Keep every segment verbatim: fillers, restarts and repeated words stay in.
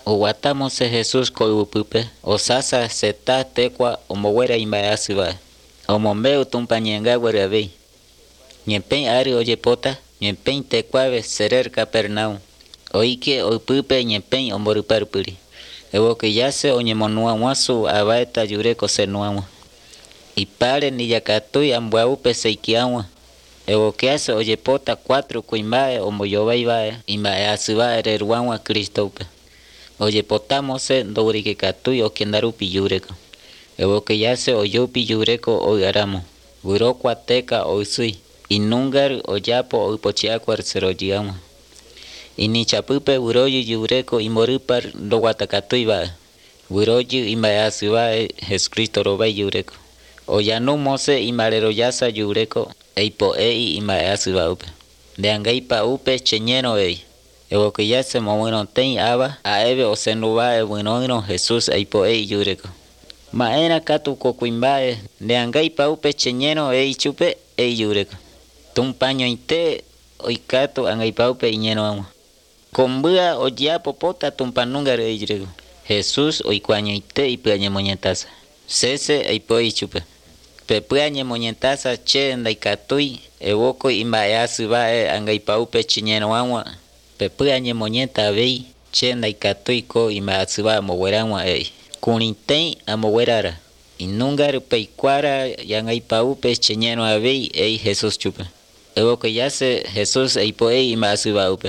Owatamo se Jesús koyupupe, osasa seta tekwa omowera imbayasiba, omombeu tumpañenga guarabe. Ñempen ari oyepota, ñempen tecuave serer Capernaum. Oike oipupe ñempen omboruparpuri. Ewoke yase oñemonua wasu abaeta yureko senuama. Ipare ni yakatui ambuaupe seikiawa. Ewoke yase oyepota cuatro kuimbae omoyobaibae imbayasiba ereruanwa Cristope. Oyepotamos ndorike katui okendarupi yureko. Ewoke yase oyupi yureko oigaramo. Burokwa teka oisui. Inungar oyapo oipochiakwar seroyama. Inichapupe buroyu yureko imorupar doguatakatuiba. Buroyu imbayasiba Jesucristo robai yureko. Oyanu mose imarero yasa yureko eipo ei imbayasiba upe. De angaipa upe cheñero ei. Ewoke yase momuno ten aba aebe osenuba ebunoino Jesús eipo ei yureko. Maena katu kokuimbae de angaipa upe cheñero ei chupe ei yureko. Tumpaño inte oikato angaipaupe iñeno ama. Combua oyapo pota tumpanunga reirego. Jesús oikuaño inte ipuañe moñetaza. Sese aipoi chupe. Pepuañe moñetaza che ndaikatui ewoko imbayasibae angaipaupe chiñeno ama. Pepuañe moñeta vei che ndaikatui ko imbayasibae mowerangwa ei. Kunintei amowerara. Inungar peikwara yangaipaupe chiñeno avei ei Jesús chupe. Ewoke yase Jesús eipo ei imbayasiba upe.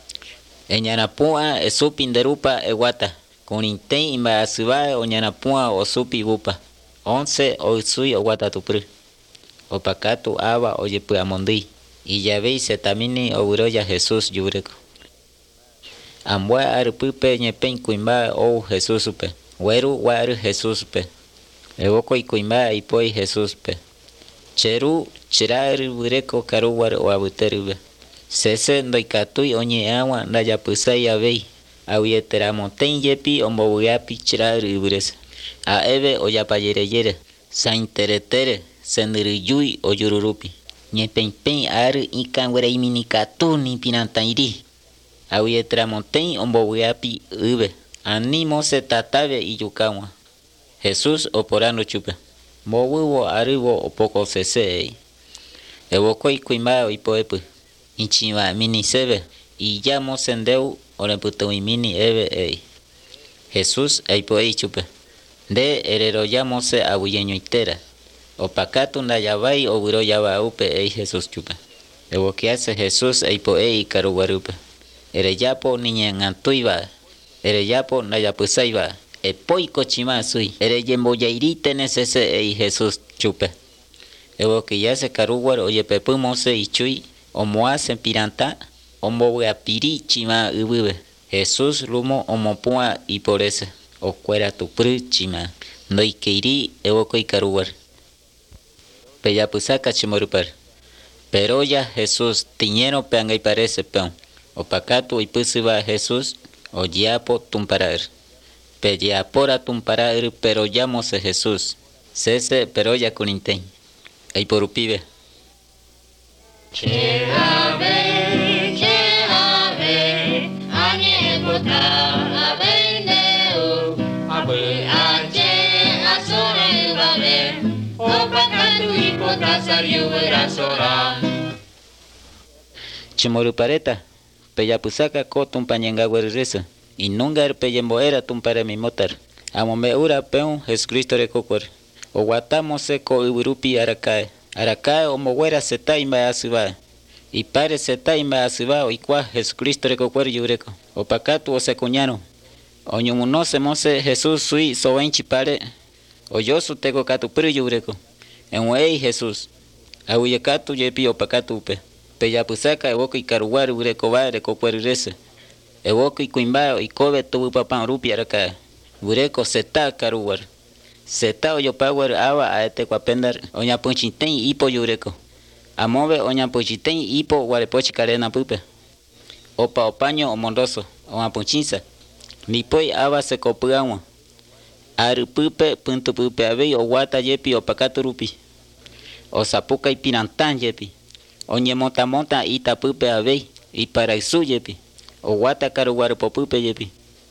Eñanapua esupi nderupa ewata. Kunintei imbayasiba oñanapua osupi bupa. Once oisui owata tupru. Opakatu aba oyepu amondi. Iyabei setamini oburoya Jesús yureko. Ambua arupupe ñepen kuimba ou Jesús upe. Weru waru Jesús pe. Ewoko ikuimba ipoi Jesús pe. Cheru chirari bureko karuwar o abuterube. Sese ndoikatui oñeawa ndayapusai avei. Auyeteramonten yepi ombobuyapi chirari burese. Aebe oyapayereyere. Sainteretere seniriyui oyururupi. Ñepenpen ari ikanwere iminikatu ni pinantairi. Auyeteramonten ombobuyapi ube. Animo se tatabe iyukawa. Jesús oporano chupe. Mowiwo ariwo opoko sese. Ewoko ikuimba ipoepu. Inchiwa mini sebe. Iyamo sendeu oreputo mini ebe ei. Jesús aipoei chupe. De erero yamose abuyeño itera. Opakatu ndayabai oburo yaba upe ei Jesús chupe. Ewoke hace Jesús aipoei karuwarupe. Ereyapo niñangantuiba. Ereyapo ndayapusaiba. Epoi cochima sui. Ere yemboyairite necese ei Jesús chupe. Ewoke yase karuwar oye pepumose ichui. Omoase piranta. Ombowe apiri chima ubube. Jesús rumo omopua y por ese. Ocuera tu pru chima. Noikeiri ewoke karuwar. Peyapusaka chimorupar. Pero ya Jesús tiñero peanga y parece peón. Opakatu y pusiba Jesús. Oyapo tumparar. Peyapora tumparar pero llamose Jesús. Sese pero ya kunintei. Ei porupibe. Chehave, chehave, anyebota abendeu, abe ache asore babe, opakatu ipotasariu erasora. Chimorupareta. Peyapusaka ko tumpañenga guerresa. Y nunca peyemboera tumpare mi motar. Amome ura peun Jesucristo recocuer. O guatamo seco urupi arakae. Arakae o moguera seta imbayasiba. Y pare seta imbayasiba o ikua Jesucristo recocuer yureko. O pacatu o secuñano. O ñumunose mose Jesús sui soenchi pare. O yo su tego catu pero yureko. En wei Jesús. Auyekatu yepi o pacatu upe. Peyapusaka ewoco y caruar ureko va recocuer rese. Ewoko ikuimba ikobe tubu papan rupi araka. Bureko seta karuwar. Seta oyo power awa aete kwapendar oña punchiten ipo yureko. Amove oña punchiten ipo warepochi karena pupe. Opa opaño omondoso oña punchinsa. Nipoi awa se kopuawa. Aru pupe puntu pupe abei o wata yepi opakatu rupi. O sapuka ipirantan yepi. Oñe monta monta ita pupe abei. Y para isu yepi. O wata karuwaru popupe yepi.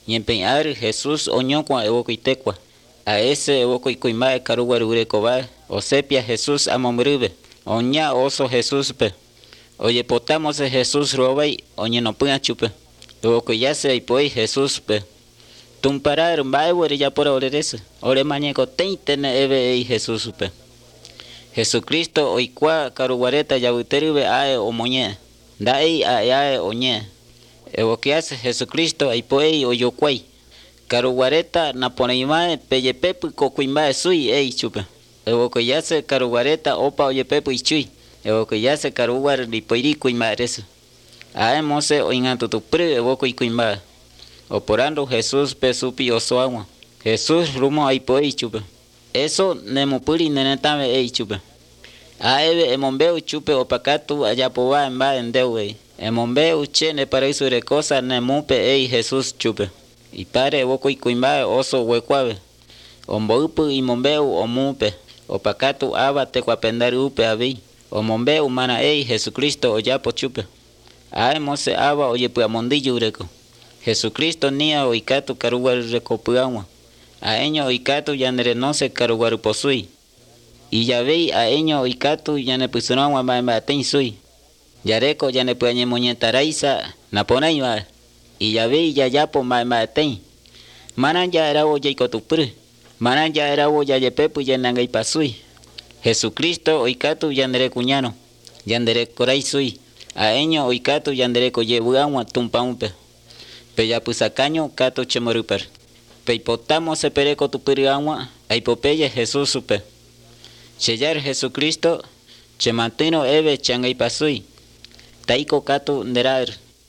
Ñempeñar Jesús oñokwa ewokuitekwa. A ese ewokuikuimae karuguarurekoba. Osepia Jesús amomribe. Oña oso Jesús pe. Oye potamos Jesús robay. Oñenopua chupe. Ewokuyase ipoi Jesús pe. Tumparar mbaewere ya por orerese. Ore mañeko teintene eve ei Jesús pe. Jesucristo oikua karuguareta yabuteribe ae omoñe. Dai ae oñe. Ewokiase Jesucristo aipoei oyokuai. Karuguareta naponeimae peyepepu kokuimae sui ei chupe. Ewokoyase karuguareta opa oyepepu ichui. Ewokoyase karuguar lipoiri kuimae resu. Ae mose oingatutupri ewoko ikuimae. Oporando Jesús pe supi osoagua. Jesús rumo aipoei chupe. Eso nemupuri nenetame ei chupe. Aebe emombeu chupe opakatu ayapoba emba endeuei. Emombeu che ne paraisu recosa nemupe ei Jesús chupe. Ipare ewoko ikuimae oso huecuave. Omboupu imombeu omupe. Opakatu aba tecuapendari upe avi. Omombeu mana ei Jesucristo oyapo chupe. Ae mose aba oyepuamondillo ureko. Jesucristo nia oikatu karuguaru recopuagua. Aeño oikatu yanerenose karuguaru posui. Y ya vei aeño oikatu yanepusunagua maematein sui. Yareko yanepuañemoñetaraisa naponaiva. Y ya vei yayapo maematein. Manan ya erabo yaikotupri. Manan ya erabo yayepepu yanangai pasui. Jesucristo oikatu yanerecuñano. Yanderecorai sui. Aeño oikatu yandereko yebuagua tumpaumpe. Peyapusacaño kato chemorupar. Peipotamo sepereko tupiriagua. Aipopeya Jesús supe. Cheyar Jesucristo. Chemantino eve changai pasui. Taiko kato nerar.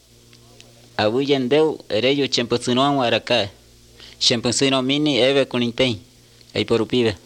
Abuyendeu ereyo chempusino araka. Chempusino mini eve kunintei. Aiporupibe.